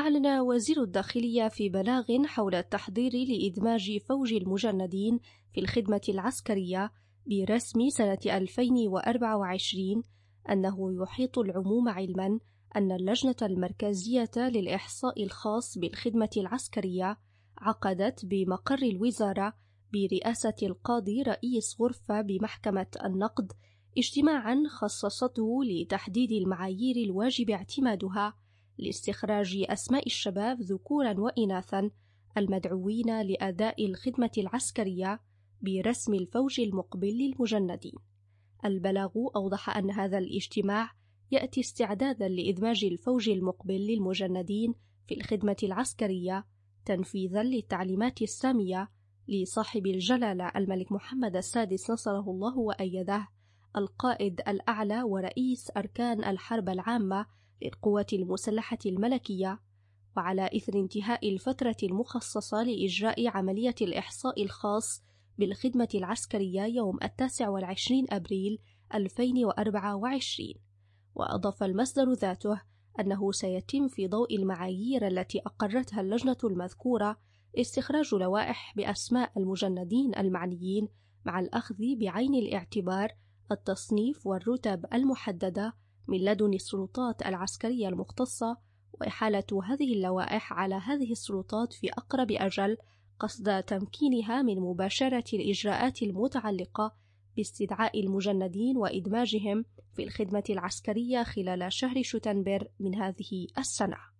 أعلن وزير الداخلية في بلاغ حول التحضير لإدماج فوج المجندين في الخدمة العسكرية برسم سنة 2024 أنه يحيط العموم علما أن اللجنة المركزية للإحصاء الخاص بالخدمة العسكرية عقدت بمقر الوزارة برئاسة القاضي رئيس غرفة بمحكمة النقد اجتماعا خصصته لتحديد المعايير الواجب اعتمادها لاستخراج أسماء الشباب ذكورا وإناثا المدعوين لأداء الخدمة العسكرية برسم الفوج المقبل للمجندين. البلاغ أوضح أن هذا الاجتماع يأتي استعدادا لإدماج الفوج المقبل للمجندين في الخدمة العسكرية تنفيذا للتعليمات السامية لصاحب الجلالة الملك محمد السادس نصره الله وأيده القائد الأعلى ورئيس أركان الحرب العامة للقوات المسلحة الملكية، وعلى إثر انتهاء الفترة المخصصة لإجراء عملية الإحصاء الخاص بالخدمة العسكرية يوم 29 أبريل 2024. وأضاف المصدر ذاته أنه سيتم في ضوء المعايير التي أقرتها اللجنة المذكورة استخراج لوائح بأسماء المجندين المعنيين مع الأخذ بعين الاعتبار التصنيف والرتب المحددة من لدن السلطات العسكرية المختصة، وإحالة هذه اللوائح على هذه السلطات في أقرب أجل قصد تمكينها من مباشرة الإجراءات المتعلقة باستدعاء المجندين وإدماجهم في الخدمة العسكرية خلال شهر شتنبر من هذه السنة.